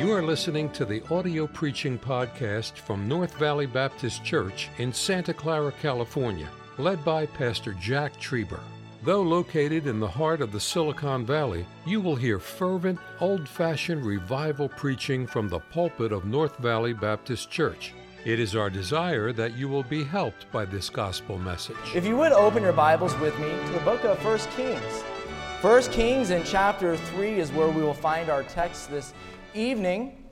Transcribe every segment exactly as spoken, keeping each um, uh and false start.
You are listening to the audio preaching podcast from North Valley Baptist Church in Santa Clara, California, led by Pastor Jack Trieber. Though located in the heart of the Silicon Valley, you will hear fervent, old-fashioned revival preaching from the pulpit of North Valley Baptist Church. It is our desire that you will be helped by this gospel message. If you would open your Bibles with me to the book of First Kings. First Kings in chapter three is where we will find our text this evening.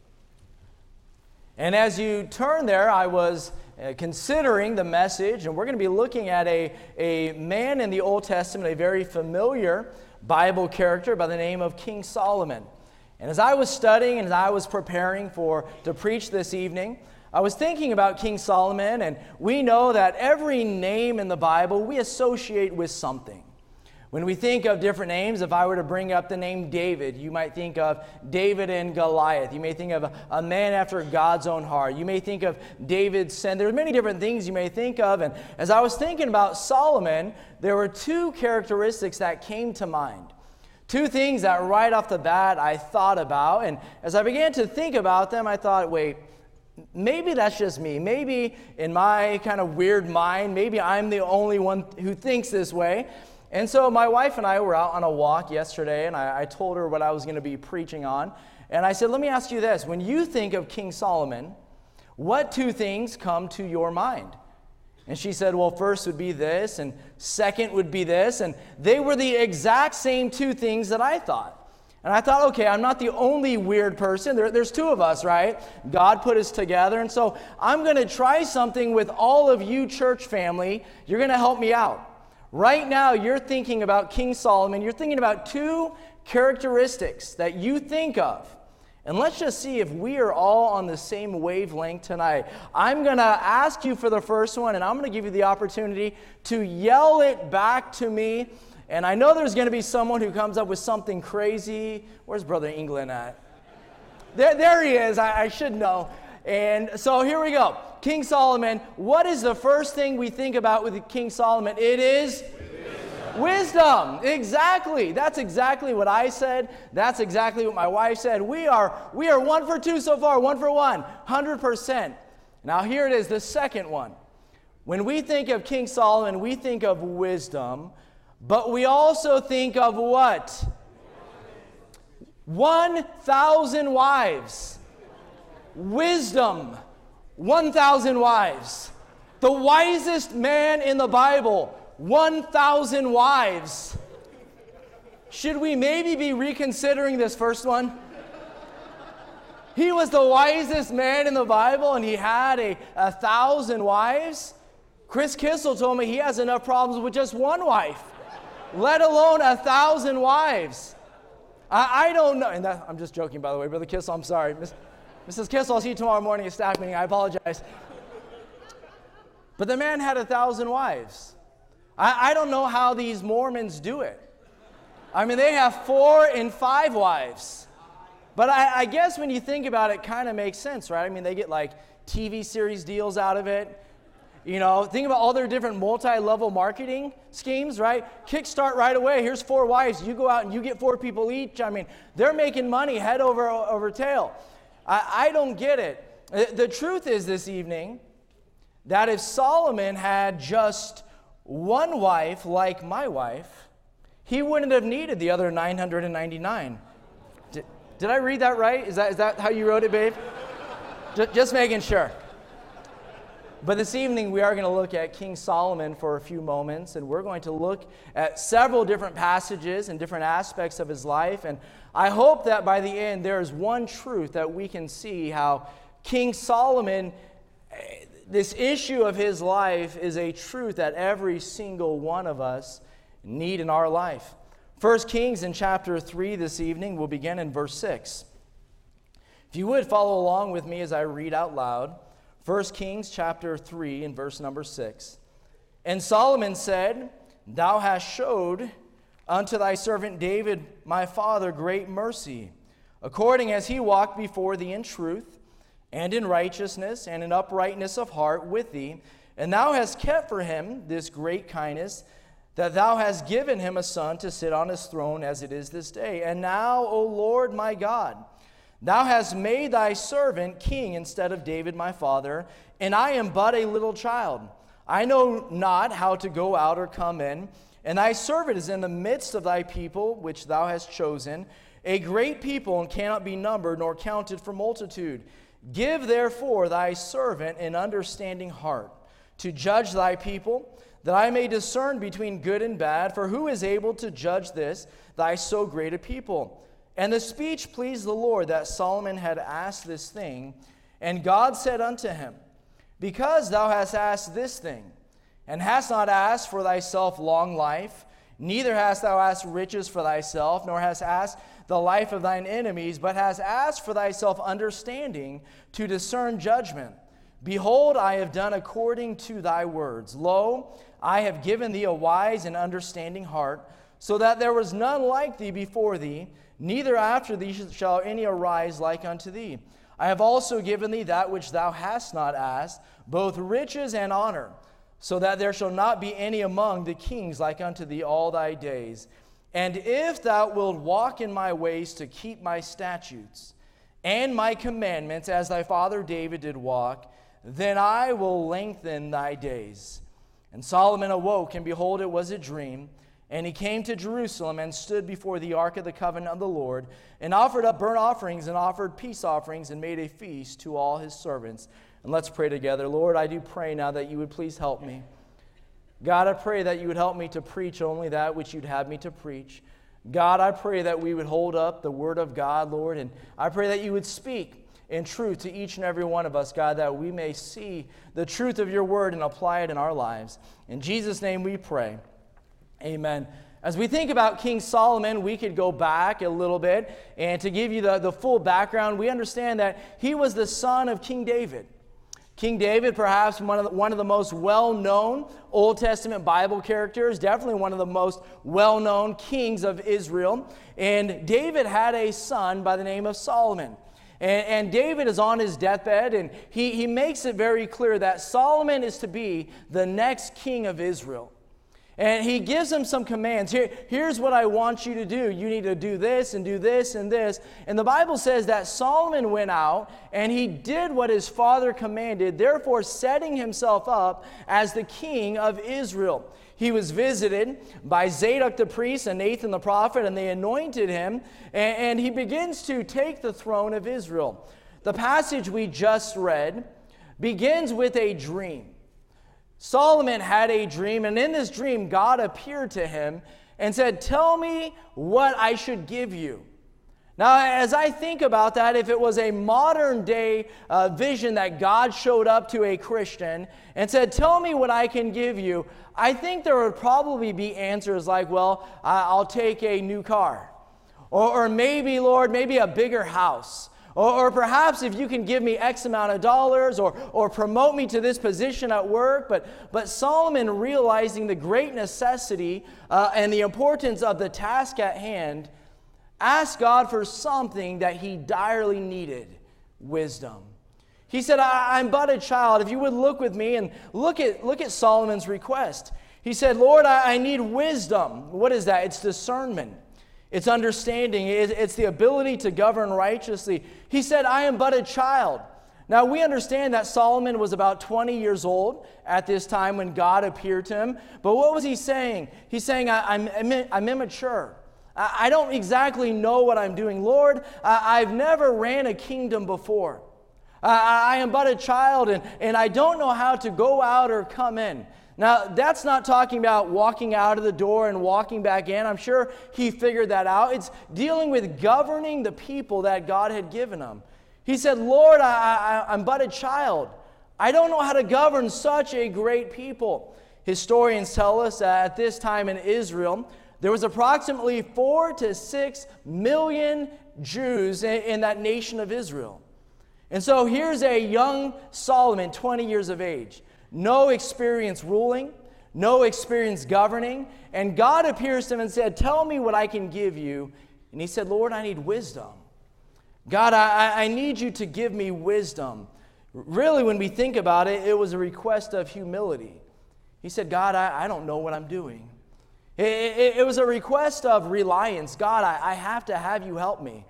And as you turn there, I was uh, considering the message, and we're going to be looking at a, a man in the Old Testament, a very familiar Bible character by the name of King Solomon. And as I was studying and as I was preparing for to preach this evening, I was thinking about King Solomon, and we know that every name in the Bible we associate with something. When we think of different names, if I were to bring up the name David, you might think of David and Goliath. You may think of a, a man after God's own heart. You may think of David's sin. There are many different things you may think of. And as I was thinking about Solomon, there were two characteristics that came to mind. Two things that right off the bat I thought about. And as I began to think about them, I thought, wait, maybe that's just me. Maybe in my kind of weird mind, maybe I'm the only one who thinks this way. And so my wife and I were out on a walk yesterday, and I, I told her what I was going to be preaching on. And I said, let me ask you this. When you think of King Solomon, what two things come to your mind? And she said, well, first would be this, and second would be this. And they were the exact same two things that I thought. And I thought, okay, I'm not the only weird person. There, there's two of us, right? God put us together. And so I'm going to try something with all of you church family. You're going to help me out. Right now, you're thinking about King Solomon. You're thinking about two characteristics that you think of. And let's just see if we are all on the same wavelength tonight. I'm going to ask you for the first one, and I'm going to give you the opportunity to yell it back to me. And I know there's going to be someone who comes up with something crazy. Where's Brother England at? There, there he is. I, I should know. And so here we go. King Solomon, what is the first thing we think about with King Solomon? It is wisdom. Wisdom. Exactly. That's exactly what I said. That's exactly what my wife said. We are we are one for two so far, one for one, one hundred percent. Now here it is, the second one. When we think of King Solomon, we think of wisdom, but we also think of what? one thousand wives. Wisdom, one thousand wives. The wisest man in the Bible, one thousand wives. Should we maybe be reconsidering this first one? He was the wisest man in the Bible, and he had a, a thousand wives. Chris Kissel told me he has enough problems with just one wife, let alone a thousand wives. I, I don't know, and that, I'm just joking, by the way, Brother Kissel, I'm sorry. Miss, Missus Kissel, I'll see you tomorrow morning at staff meeting. I apologize. But the man had a thousand wives. I, I don't know how these Mormons do it. I mean, they have four and five wives. But I, I guess when you think about it, it kind of makes sense, right? I mean, they get like T V series deals out of it. You know, think about all their different multi-level marketing schemes, right? Kickstart right away. Here's four wives. You go out and you get four people each. I mean, they're making money head over over tail. I, I don't get it. The truth is this evening that if Solomon had just one wife like my wife, he wouldn't have needed the other nine hundred ninety-nine. Did, did I read that right? Is that is that how you wrote it, babe? Just, just making sure. But this evening we are going to look at King Solomon for a few moments, and we're going to look at several different passages and different aspects of his life. And I hope that by the end there is one truth that we can see how King Solomon, this issue of his life is a truth that every single one of us need in our life. First Kings in chapter three this evening, we'll begin in verse six. If you would follow along with me as I read out loud. First Kings chapter three and verse number six. And Solomon said, Thou hast showed unto thy servant David my father great mercy, according as he walked before thee in truth, and in righteousness, and in uprightness of heart with thee. And thou hast kept for him this great kindness, that thou hast given him a son to sit on his throne as it is this day. And now, O Lord my God, Thou hast made thy servant king instead of David my father, and I am but a little child. I know not how to go out or come in, and thy servant is in the midst of thy people, which thou hast chosen, a great people, and cannot be numbered nor counted for multitude. Give therefore thy servant an understanding heart, to judge thy people, that I may discern between good and bad, for who is able to judge this, thy so great a people? And the speech pleased the Lord, that Solomon had asked this thing. And God said unto him, Because thou hast asked this thing, and hast not asked for thyself long life, neither hast thou asked riches for thyself, nor hast asked the life of thine enemies, but hast asked for thyself understanding to discern judgment. Behold, I have done according to thy words. Lo, I have given thee a wise and understanding heart, so that there was none like thee before thee, neither after thee shall any arise like unto thee. I have also given thee that which thou hast not asked, both riches and honor, so that there shall not be any among the kings like unto thee all thy days. And if thou wilt walk in my ways to keep my statutes and my commandments, as thy father David did walk, then I will lengthen thy days. And Solomon awoke, and behold, it was a dream. And he came to Jerusalem and stood before the ark of the covenant of the Lord, and offered up burnt offerings and offered peace offerings, and made a feast to all his servants. And let's pray together. Lord, I do pray now that you would please help me. God, I pray that you would help me to preach only that which you'd have me to preach. God, I pray that we would hold up the word of God, Lord, and I pray that you would speak in truth to each and every one of us, God, that we may see the truth of your word and apply it in our lives. In Jesus' name we pray. Amen. As we think about King Solomon, we could go back a little bit, and to give you the, the full background, we understand that he was the son of King David. King David, perhaps one of the, one of the most well-known Old Testament Bible characters, definitely one of the most well-known kings of Israel. And David had a son by the name of Solomon. And, and David is on his deathbed, and he, he makes it very clear that Solomon is to be the next king of Israel. And he gives him some commands. Here, here's what I want you to do. You need to do this and do this and this. And the Bible says that Solomon went out and he did what his father commanded, therefore setting himself up as the king of Israel. He was visited by Zadok the priest and Nathan the prophet, and they anointed him, and, and he begins to take the throne of Israel. The passage we just read begins with a dream. Solomon had a dream, and in this dream, God appeared to him and said, "Tell me what I should give you." Now, as I think about that, if it was a modern day uh, vision that God showed up to a Christian and said, "Tell me what I can give you," I think there would probably be answers like, "Well, I'll take a new car." Or, or maybe, Lord, maybe a bigger house. Or, or perhaps if you can give me X amount of dollars, or, or promote me to this position at work. But, but Solomon, realizing the great necessity uh, and the importance of the task at hand, asked God for something that he direly needed: wisdom. He said, I, I'm but a child. If you would look with me and look at, look at Solomon's request. He said, "Lord, I, I need wisdom." What is that? It's discernment. It's understanding. It's the ability to govern righteously. He said, "I am but a child." Now, we understand that Solomon was about twenty years old at this time when God appeared to him. But what was he saying? He's saying, I'm, I'm immature. I don't exactly know what I'm doing. Lord, I've never ran a kingdom before. I am but a child, and, and I don't know how to go out or come in. Now, that's not talking about walking out of the door and walking back in. I'm sure he figured that out. It's dealing with governing the people that God had given him. He said, "Lord, I, I, I'm but a child. I don't know how to govern such a great people." Historians tell us that at this time in Israel, there was approximately four to six million Jews in, in that nation of Israel. And so here's a young Solomon, twenty years of age. No experience ruling, no experience governing. And God appears to him and said, "Tell me what I can give you." And he said, "Lord, I need wisdom. God, I, I need you to give me wisdom." Really, when we think about it, it was a request of humility. He said, "God, I, I don't know what I'm doing." It, it, it was a request of reliance. God, I, I have to have you help me.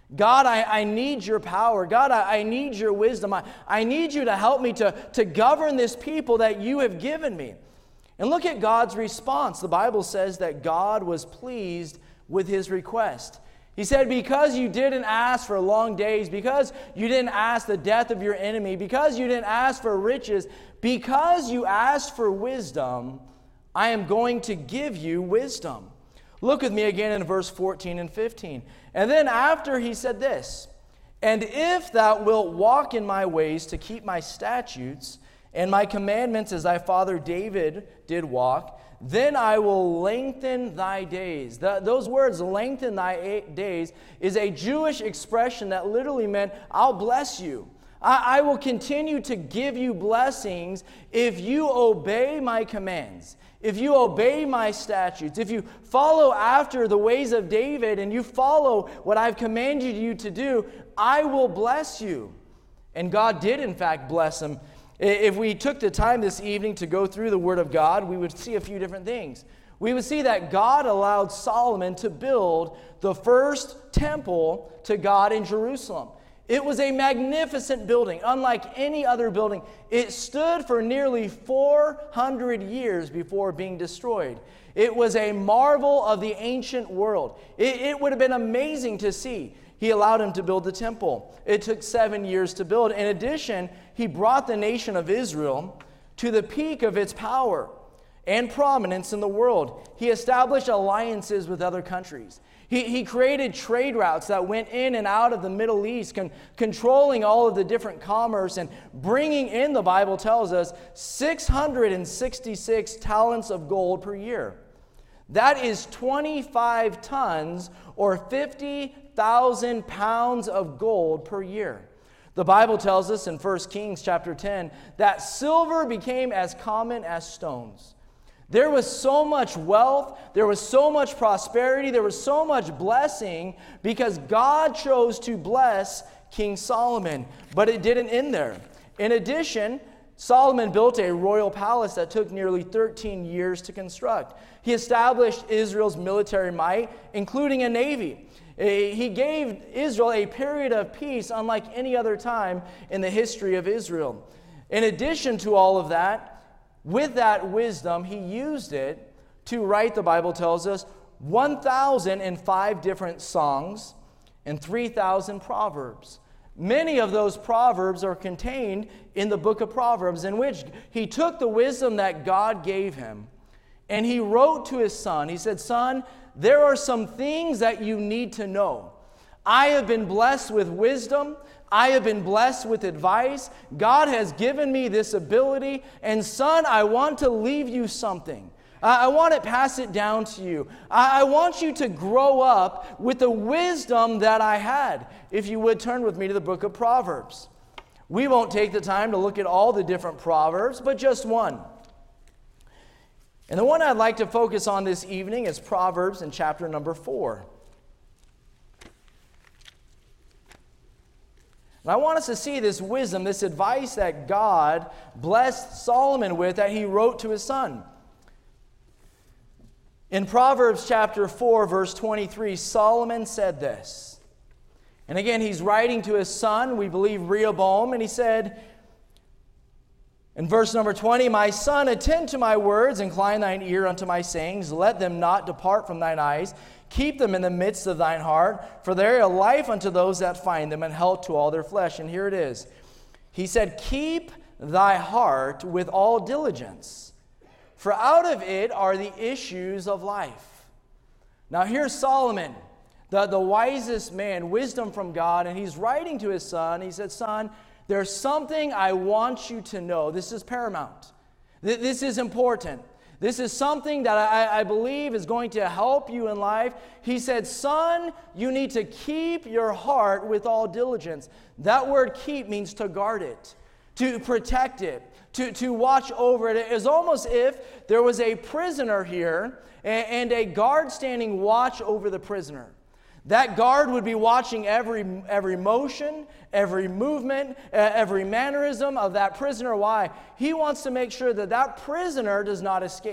God, I, I need your power. God, I, I need your wisdom. I, I need you to help me to, to govern this people that you have given me. And look at God's response. The Bible says that God was pleased with his request. He said, because you didn't ask for long days, because you didn't ask the death of your enemy, because you didn't ask for riches, because you asked for wisdom, I am going to give you wisdom. Look with me again in verse fourteen and fifteen. And then after he said this, and if thou wilt walk in my ways to keep my statutes and my commandments as thy father David did walk, then I will lengthen thy days. The, those words, lengthen thy days, is a Jewish expression that literally meant, I'll bless you. I, I will continue to give you blessings if you obey my commands. If you obey my statutes, if you follow after the ways of David and you follow what I've commanded you to do, I will bless you. And God did, in fact, bless him. If we took the time this evening to go through the Word of God, we would see a few different things. We would see that God allowed Solomon to build the first temple to God in Jerusalem. It was a magnificent building, unlike any other building. It stood for nearly four hundred years before being destroyed. It was a marvel of the ancient world. It, it would have been amazing to see. He allowed him to build the temple. It took seven years to build. In addition, he brought the nation of Israel to the peak of its power and prominence in the world. He established alliances with other countries. He, he created trade routes that went in and out of the Middle East, con- controlling all of the different commerce and bringing in, the Bible tells us, six hundred sixty-six talents of gold per year. That is twenty-five tons or fifty thousand pounds of gold per year. The Bible tells us in First Kings chapter ten that silver became as common as stones. There was so much wealth, there was so much prosperity, there was so much blessing because God chose to bless King Solomon. But it didn't end there. In addition, Solomon built a royal palace that took nearly thirteen years to construct. He established Israel's military might, including a navy. He gave Israel a period of peace unlike any other time in the history of Israel. In addition to all of that, with that wisdom, he used it to write, the Bible tells us, one thousand five different songs and three thousand proverbs. Many of those proverbs are contained in the book of Proverbs, in which he took the wisdom that God gave him and he wrote to his son. He said, son, there are some things that you need to know. I have been blessed with wisdom. I have been blessed with advice. God has given me this ability. And son, I want to leave you something. I want to pass it down to you. I want you to grow up with the wisdom that I had. If you would turn with me to the book of Proverbs. We won't take the time to look at all the different Proverbs, but just one. And the one I'd like to focus on this evening is Proverbs in chapter number four. And I want us to see this wisdom, this advice that God blessed Solomon with that he wrote to his son. In Proverbs chapter four, verse twenty-three, Solomon said this. And again, he's writing to his son, we believe Rehoboam, and he said, in verse number twenty, my son, attend to my words, incline thine ear unto my sayings, let them not depart from thine eyes. Keep them in the midst of thine heart, for they are life unto those that find them, and health to all their flesh. And here it is. He said, keep thy heart with all diligence, for out of it are the issues of life. Now here's Solomon, the, the wisest man, wisdom from God, and he's writing to his son. He said, son, there's something I want you to know. This is paramount. This is important. This is something that I, I believe is going to help you in life. He said, son, you need to keep your heart with all diligence. That word keep means to guard it, to protect it, to, to watch over it. It is almost if there was a prisoner here and, and a guard standing watch over the prisoner. That guard would be watching every, every motion, every movement, uh, every mannerism of that prisoner. Why? He wants to make sure that that prisoner does not escape,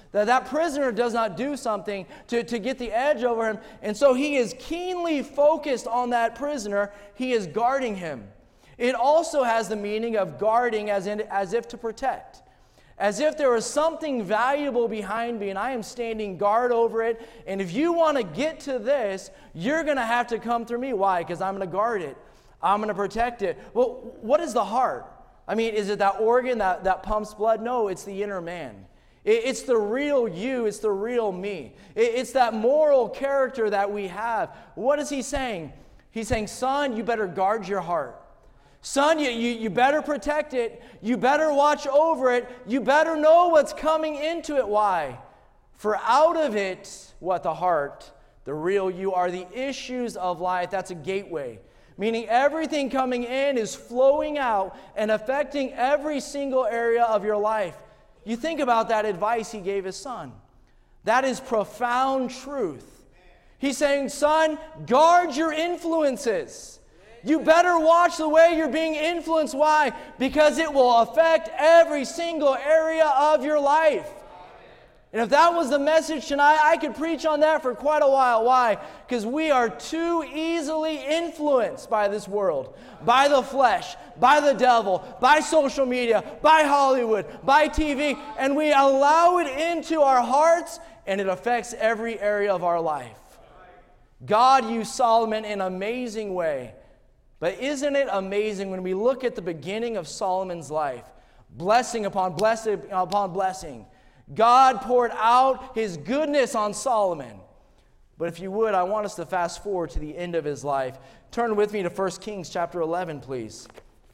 that that prisoner does not do something to, to get the edge over him. And so he is keenly focused on that prisoner. He is guarding him. It also has the meaning of guarding as, in, as if to protect. As if there was something valuable behind me and I am standing guard over it. And if you want to get to this, you're going to have to come through me. Why? Because I'm going to guard it. I'm going to protect it. Well, what is the heart? I mean, is it that organ that, that pumps blood? No, it's the inner man. It, it's the real you. It's the real me. It, it's that moral character that we have. What is he saying? He's saying, son, you better guard your heart. Son, you, you, you better protect it. You better watch over it. You better know what's coming into it. Why? For out of it, what? The heart, the real you, are the issues of life. That's a gateway. Meaning everything coming in is flowing out and affecting every single area of your life. You think about that advice he gave his son. That is profound truth. He's saying, son, guard your influences. You better watch the way you're being influenced. Why? Because it will affect every single area of your life. And if that was the message tonight, I could preach on that for quite a while. Why? Because we are too easily influenced by this world, by the flesh, by the devil, by social media, by Hollywood, by T V, and we allow it into our hearts, and it affects every area of our life. God used Solomon in an amazing way. But isn't it amazing when we look at the beginning of Solomon's life, blessing upon blessing upon blessing, God poured out his goodness on Solomon. But if you would, I want us to fast forward to the end of his life. Turn with me to First Kings chapter eleven, please.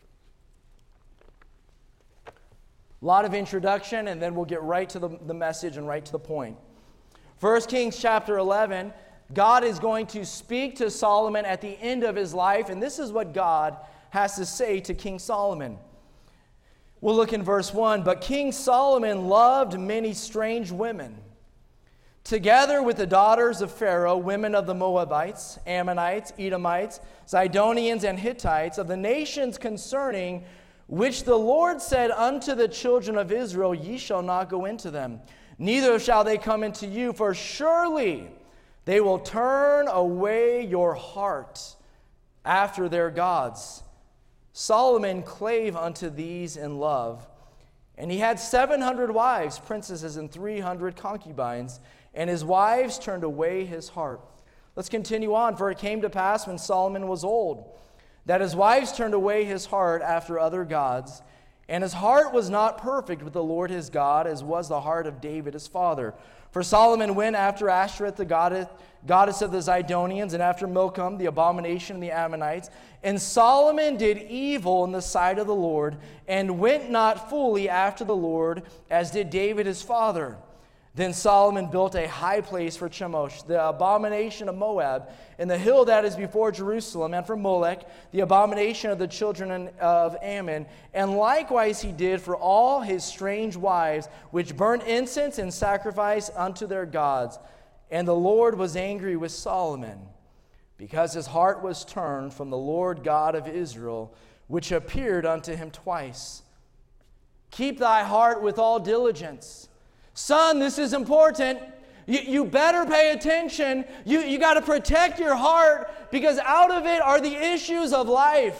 A lot of introduction, and then we'll get right to the, the message and right to the point. First Kings chapter eleven, God is going to speak to Solomon at the end of his life, and this is what God has to say to King Solomon. We'll look in verse one. But King Solomon loved many strange women, together with the daughters of Pharaoh, women of the Moabites, Ammonites, Edomites, Zidonians, and Hittites, of the nations concerning which the Lord said unto the children of Israel, ye shall not go into them, neither shall they come into you, for surely they will turn away your heart after their gods. Solomon clave unto these in love, and he had seven hundred wives, princesses, and three hundred concubines, and his wives turned away his heart. Let's continue on. For it came to pass when Solomon was old, that his wives turned away his heart after other gods, and his heart was not perfect with the Lord his God, as was the heart of David his father. For Solomon went after Ashtoreth, the goddess, goddess of the Zidonians, and after Milcom, the abomination of the Ammonites. And Solomon did evil in the sight of the Lord, and went not fully after the Lord, as did David his father. Then Solomon built a high place for Chemosh, the abomination of Moab, in the hill that is before Jerusalem, and for Molech, the abomination of the children of Ammon. And likewise he did for all his strange wives, which burnt incense and sacrifice unto their gods. And the Lord was angry with Solomon, because his heart was turned from the Lord God of Israel, which appeared unto him twice. Keep thy heart with all diligence. Son, this is important. You, you better pay attention. You, you got to protect your heart, because out of it are the issues of life.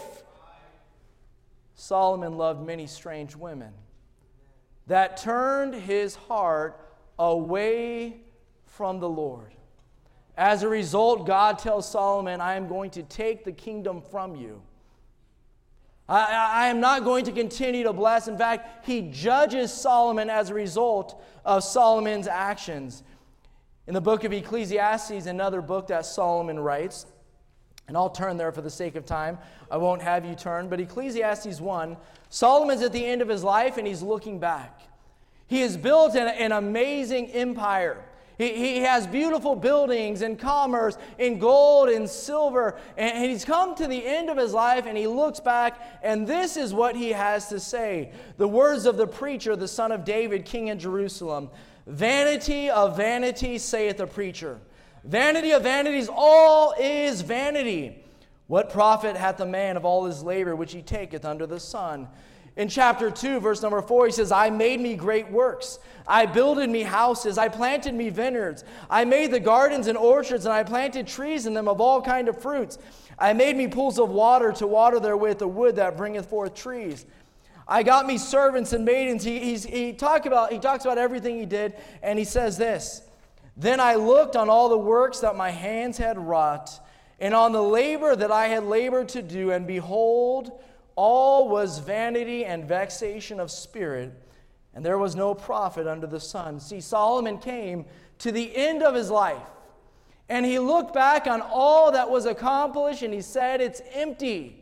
Solomon loved many strange women that turned his heart away from the Lord. As a result, God tells Solomon, I am going to take the kingdom from you. I, I am not going to continue to bless. In fact, he judges Solomon as a result of Solomon's actions. In the book of Ecclesiastes, another book that Solomon writes, and I'll turn there for the sake of time. I won't have you turn, but Ecclesiastes one, Solomon's at the end of his life and he's looking back. He has built an, an amazing empire. He, he has beautiful buildings and commerce in gold and silver. And, and he's come to the end of his life and he looks back, and this is what he has to say. The words of the preacher, the son of David, king in Jerusalem. Vanity of vanity, saith the preacher. Vanity of vanities, all is vanity. What profit hath the man of all his labor which he taketh under the sun? In chapter two, verse number four, he says, I made me great works. I builded me houses. I planted me vineyards. I made the gardens and orchards, and I planted trees in them of all kind of fruits. I made me pools of water to water therewith the wood that bringeth forth trees. I got me servants and maidens. He, he's, he, talk about, he talks about everything he did, and he says this, Then I looked on all the works that my hands had wrought, and on the labor that I had labored to do, and behold, all was vanity and vexation of spirit, and there was no profit under the sun. See, Solomon came to the end of his life, and he looked back on all that was accomplished, and he said, it's empty.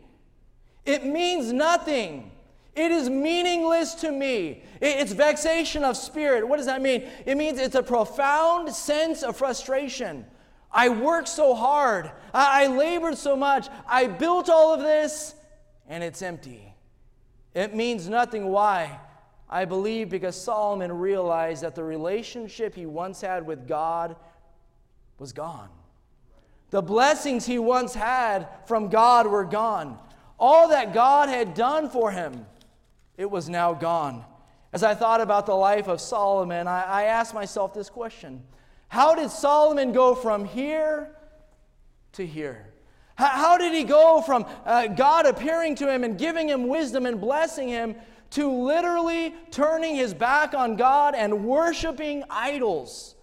It means nothing. It is meaningless to me. It's vexation of spirit. What does that mean? It means it's a profound sense of frustration. I worked so hard. I, I labored so much. I built all of this, and it's empty. It means nothing. Why? I believe because Solomon realized that the relationship he once had with God was gone. The blessings he once had from God were gone. All that God had done for him, it was now gone. As I thought about the life of Solomon, I, I asked myself this question. How did Solomon go from here to here? How, how did he go from uh, God appearing to him and giving him wisdom and blessing him to literally turning his back on God and worshiping idols?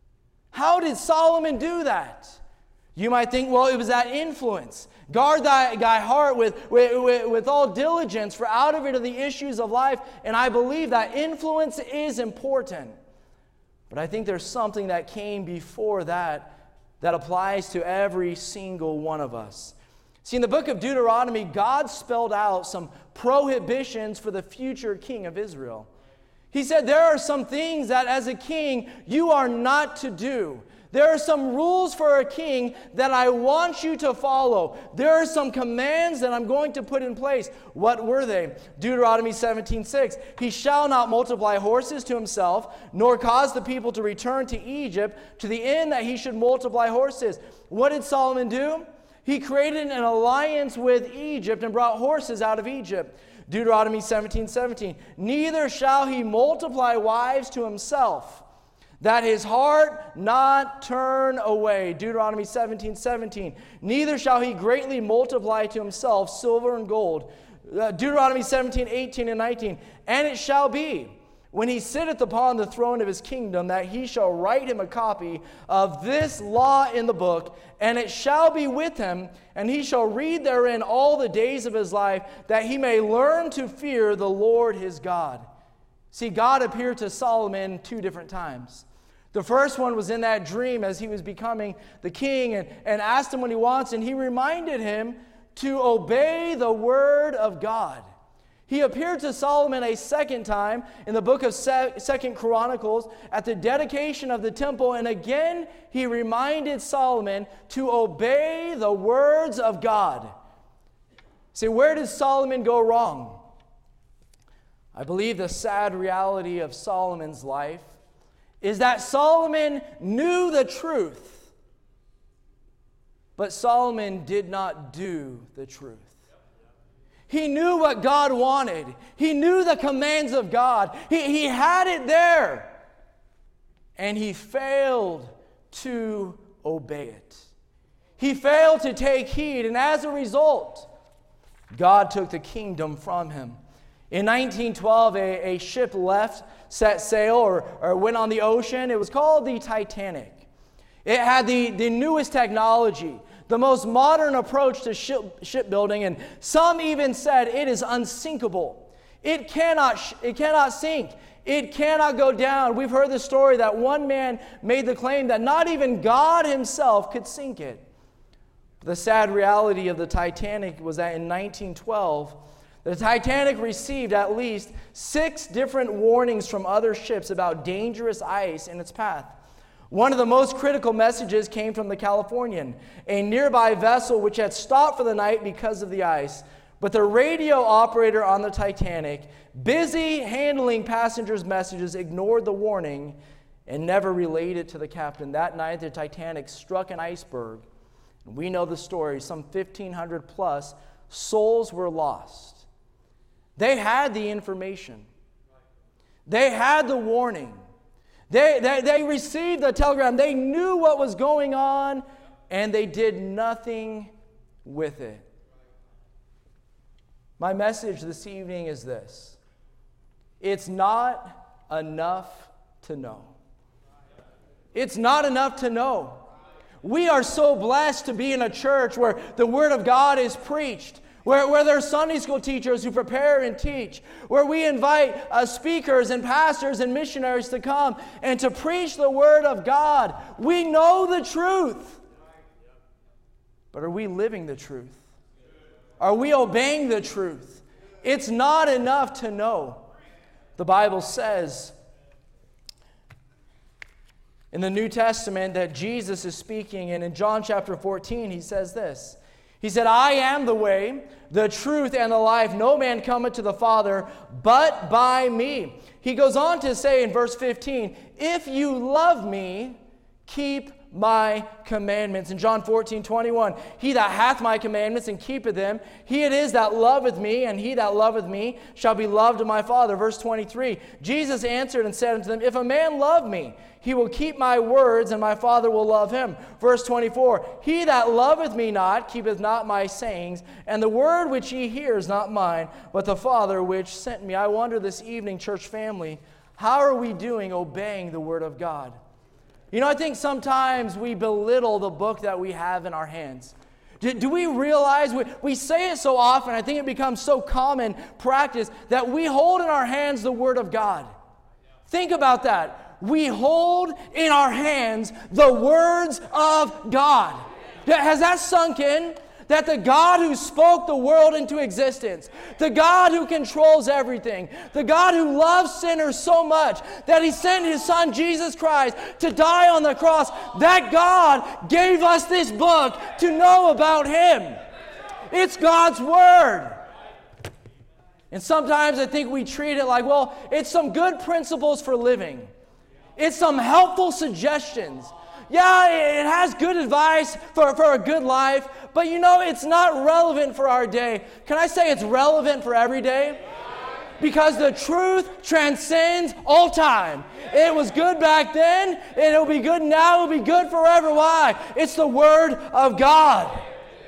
How did Solomon do that? You might think, well, it was that influence. Guard thy, thy heart with, with, with all diligence, for out of it are the issues of life. And I believe that influence is important. But I think there's something that came before that that applies to every single one of us. See, in the book of Deuteronomy, God spelled out some prohibitions for the future king of Israel. He said there are some things that as a king you are not to do. There are some rules for a king that I want you to follow. There are some commands that I'm going to put in place. What were they? Deuteronomy seventeen six. He shall not multiply horses to himself, nor cause the people to return to Egypt, to the end that he should multiply horses. What did Solomon do? He created an alliance with Egypt and brought horses out of Egypt. Deuteronomy seventeen seventeen. Neither shall he multiply wives to himself, that his heart not turn away. Deuteronomy seventeen seventeen. Neither shall he greatly multiply to himself silver and gold. Uh, Deuteronomy seventeen eighteen and nineteen. And it shall be, when he sitteth upon the throne of his kingdom, that he shall write him a copy of this law in the book, and it shall be with him, and he shall read therein all the days of his life, that he may learn to fear the Lord his God. See, God appeared to Solomon two different times. The first one was in that dream as he was becoming the king, and, and asked him what he wants, and he reminded him to obey the word of God. He appeared to Solomon a second time in the book of Second Chronicles at the dedication of the temple, and again he reminded Solomon to obey the words of God. See, where did Solomon go wrong? I believe the sad reality of Solomon's life is that Solomon knew the truth, but Solomon did not do the truth. He knew what God wanted. He knew the commands of God. He, he had it there. And he failed to obey it. He failed to take heed. And as a result, God took the kingdom from him. In nineteen twelve, a, a ship left, set sail, or, or went on the ocean. It was called the Titanic. It had the, the newest technology, the most modern approach to ship, shipbuilding, and some even said it is unsinkable. It cannot, it cannot sink. It cannot go down. We've heard the story that one man made the claim that not even God himself could sink it. The sad reality of the Titanic was that in nineteen twelve, the Titanic received at least six different warnings from other ships about dangerous ice in its path. One of the most critical messages came from the Californian, a nearby vessel which had stopped for the night because of the ice. But the radio operator on the Titanic, busy handling passengers' messages, ignored the warning and never relayed it to the captain. That night, the Titanic struck an iceberg. We know the story. Some fifteen hundred plus souls were lost. They had the information. They had the warning. They, they, they received the telegram. They knew what was going on, and they did nothing with it. My message this evening is this. It's not enough to know. It's not enough to know. We are so blessed to be in a church where the Word of God is preached, where, where there are Sunday school teachers who prepare and teach, where we invite uh, speakers and pastors and missionaries to come and to preach the Word of God. We know the truth. But are we living the truth? Are we obeying the truth? It's not enough to know. The Bible says in the New Testament that Jesus is speaking, and in John chapter fourteen, he says this. He said, I am the way, the truth, and the life. No man cometh to the Father but by me. He goes on to say in verse fifteen, if you love me, keep my commandments. In John fourteen twenty-one, he that hath my commandments and keepeth them, he it is that loveth me, and he that loveth me shall be loved of my Father. Verse twenty-three, Jesus answered and said unto them, if a man love me, he will keep my words, and my Father will love him. Verse twenty-four, he that loveth me not, keepeth not my sayings, and the word which ye hear is not mine, but the Father which sent me. I wonder this evening, church family, how are we doing obeying the Word of God? You know, I think sometimes we belittle the book that we have in our hands. Do, do we realize, we, we say it so often, I think it becomes so common practice, that we hold in our hands the Word of God. Think about that. We hold in our hands the words of God. Has that sunk in? That the God who spoke the world into existence, the God who controls everything, the God who loves sinners so much that He sent His Son Jesus Christ to die on the cross, that God gave us this book to know about Him. It's God's Word. And sometimes I think we treat it like, well, it's some good principles for living. It's some helpful suggestions. Yeah, it has good advice for, for a good life, but you know, it's not relevant for our day. Can I say it's relevant for every day? Because the truth transcends all time. It was good back then, and it'll be good now, it'll be good forever. Why? It's the Word of God. I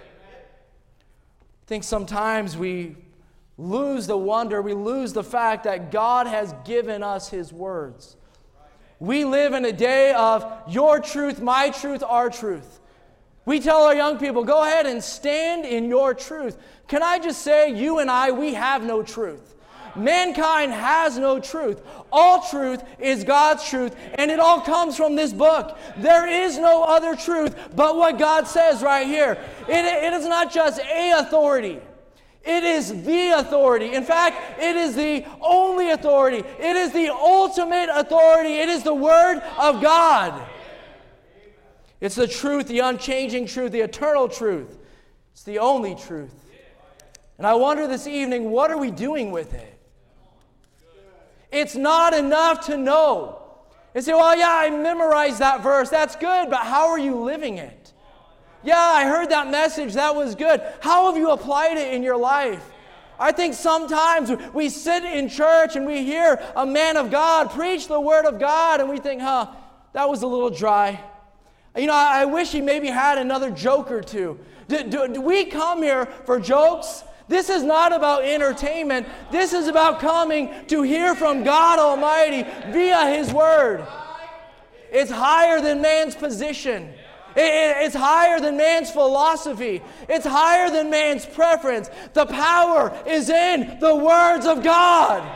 think sometimes we lose the wonder, we lose the fact that God has given us His words. We live in a day of your truth, my truth, our truth. We tell our young people, go ahead and stand in your truth. Can I just say, you and I, we have no truth. Mankind has no truth. All truth is God's truth, and it all comes from this book. There is no other truth but what God says right here. It, it is not just a authority. It is the authority. In fact, it is the only authority. It is the ultimate authority. It is the Word of God. It's the truth, the unchanging truth, the eternal truth. It's the only truth. And I wonder this evening, what are we doing with it? It's not enough to know. And say, well, yeah, I memorized that verse. That's good, but how are you living it? Yeah, I heard that message. That was good. How have you applied it in your life? I think sometimes we sit in church and we hear a man of God preach the Word of God, and we think, huh, that was a little dry. You know, I wish he maybe had another joke or two. Do, do, do we come here for jokes? This is not about entertainment. This is about coming to hear from God Almighty via His Word. It's higher than man's position. It's higher than man's philosophy. It's higher than man's preference. The power is in the words of God.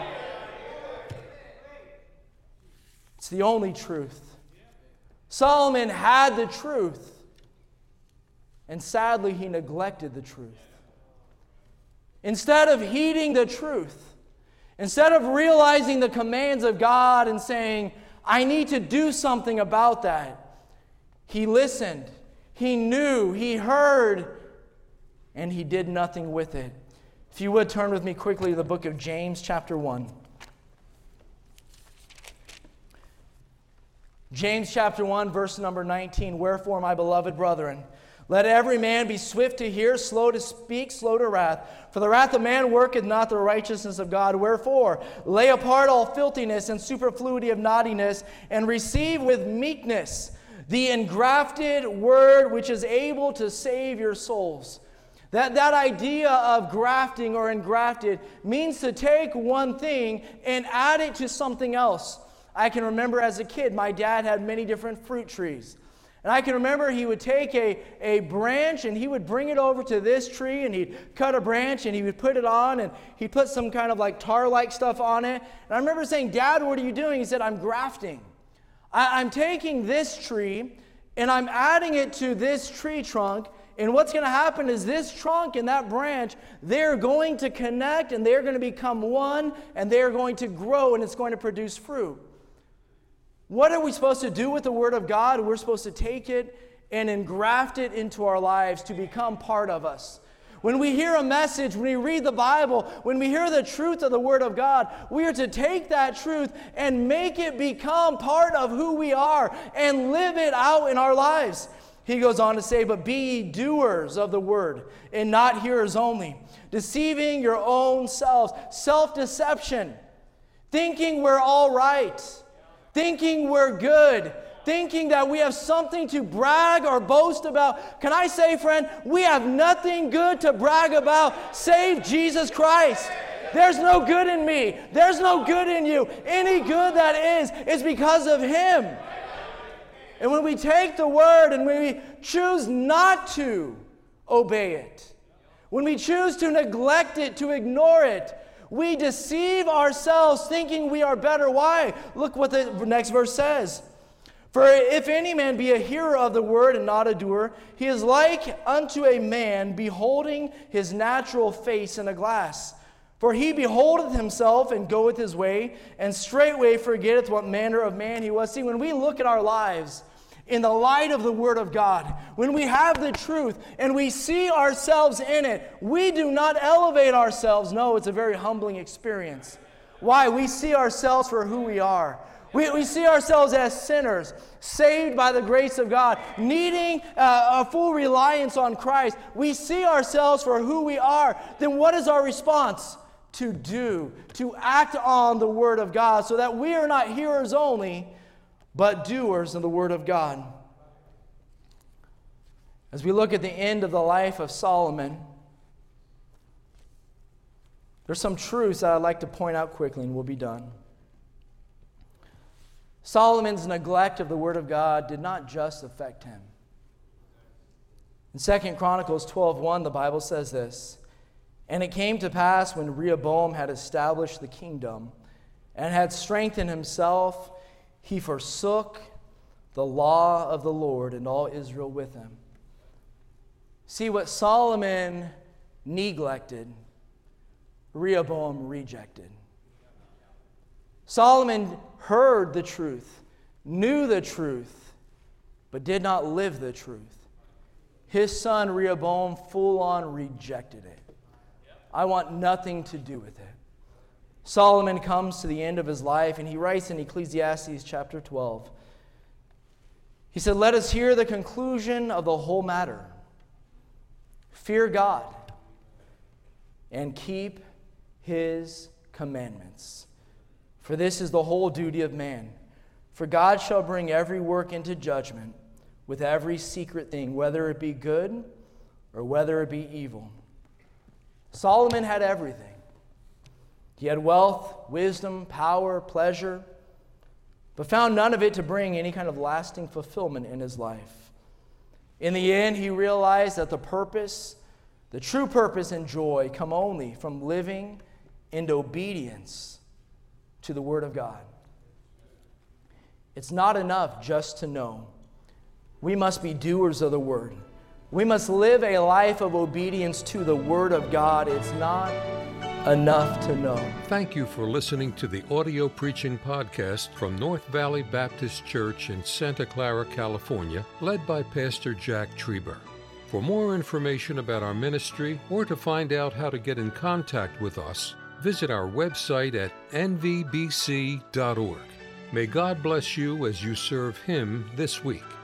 It's the only truth. Solomon had the truth, and sadly he neglected the truth. Instead of heeding the truth, instead of realizing the commands of God and saying, I need to do something about that, he listened, he knew, he heard, and he did nothing with it. If you would, turn with me quickly to the book of James, chapter one. James chapter one, verse number nineteen. Wherefore, my beloved brethren, Let every man be swift to hear, slow to speak, slow to wrath. For the wrath of man worketh not the righteousness of God. Wherefore, lay apart all filthiness and superfluity of naughtiness, and receive with meekness the engrafted word which is able to save your souls. That, that idea of grafting or engrafted means to take one thing and add it to something else. I can remember as a kid, my dad had many different fruit trees. And I can remember he would take a, a branch and he would bring it over to this tree and he'd cut a branch and he would put it on and he'd put some kind of like tar-like stuff on it. And I remember saying, Dad, what are you doing? He said, I'm grafting. I, I'm taking this tree and I'm adding it to this tree trunk. And what's going to happen is this trunk and that branch, they're going to connect and they're going to become one and they're going to grow and it's going to produce fruit. What are we supposed to do with the Word of God? We're supposed to take it and engraft it into our lives to become part of us. When we hear a message, when we read the Bible, when we hear the truth of the Word of God, we are to take that truth and make it become part of who we are and live it out in our lives. He goes on to say, but be ye doers of the Word and not hearers only, deceiving your own selves. Self-deception, thinking we're all right, thinking we're good, thinking that we have something to brag or boast about. Can I say, friend, we have nothing good to brag about save Jesus Christ. There's no good in me. There's no good in you. Any good that is, is because of Him. And when we take the Word and when we choose not to obey it, when we choose to neglect it, to ignore it, we deceive ourselves thinking we are better. Why? Look what the next verse says. For if any man be a hearer of the word and not a doer, he is like unto a man beholding his natural face in a glass. For he beholdeth himself and goeth his way, and straightway forgetteth what manner of man he was. See, when we look at our lives in the light of the Word of God, when we have the truth and we see ourselves in it, we do not elevate ourselves. No, it's a very humbling experience. Why? We see ourselves for who we are. We, we see ourselves as sinners, saved by the grace of God, needing uh, a full reliance on Christ. We see ourselves for who we are. Then what is our response? To do, to act on the Word of God, so that we are not hearers only, but doers of the Word of God. As we look at the end of the life of Solomon, there's some truths that I'd like to point out quickly and we'll be done. Solomon's neglect of the Word of God did not just affect him. In Second Chronicles twelve one, the Bible says this, and it came to pass when Rehoboam had established the kingdom and had strengthened himself, he forsook the law of the Lord and all Israel with him. See, what Solomon neglected, Rehoboam rejected. Solomon heard the truth, knew the truth, but did not live the truth. His son Rehoboam full-on rejected it. I want nothing to do with it. Solomon comes to the end of his life, and he writes in Ecclesiastes chapter twelve. He said, let us hear the conclusion of the whole matter. Fear God and keep His commandments. For this is the whole duty of man. For God shall bring every work into judgment with every secret thing, whether it be good or whether it be evil. Solomon had everything. He had wealth, wisdom, power, pleasure, but found none of it to bring any kind of lasting fulfillment in his life. In the end, he realized that the purpose, the true purpose and joy come only from living in obedience to the Word of God. It's not enough just to know. We must be doers of the Word. We must live a life of obedience to the Word of God. It's not enough to know. Thank you for listening to the audio preaching podcast from North Valley Baptist Church in Santa Clara, California, led by Pastor Jack Trieber. For more information about our ministry or to find out how to get in contact with us, visit our website at n v b c dot org. May God bless you as you serve Him this week.